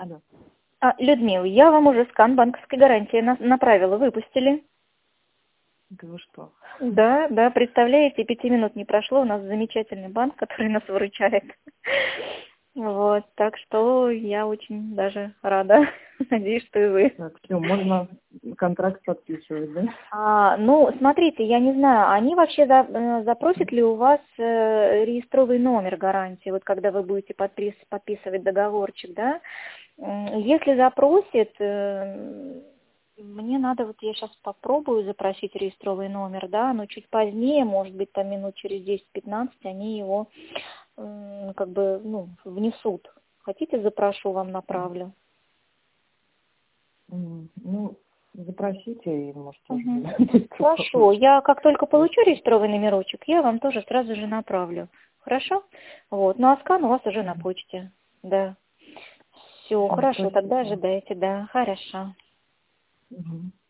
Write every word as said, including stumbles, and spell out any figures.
Алло. А, Людмила, я вам уже скан банковской гарантии на- направила, выпустили. Да вы что? Да, да, представляете, пяти минут не прошло, у нас замечательный банк, который нас выручает. Вот, так что я очень даже рада. Надеюсь, что и вы. Так, все, можно контракт подписывать, да? А, ну, смотрите, я не знаю, они вообще за- э, запросят ли у вас э, реестровый номер гарантии, вот когда вы будете подпис- подписывать договорчик, да? М, Если запросит, э, мне надо, вот я сейчас попробую запросить реестровый номер, да, но чуть позднее, может быть, там минут через десять-пятнадцать они его м, как бы, ну, внесут. Хотите, запрошу, вам направлю. М, Ну, запросите, и, может, тоже Мгм. будет Хорошо, получше. я как только получу реестровый номерочек, я вам тоже сразу же направлю. Хорошо? Вот, ну а скан у вас уже на почте. Да. Все, Всё, хорошо, тогда спасибо. ожидайте, да, хорошо. Мгм.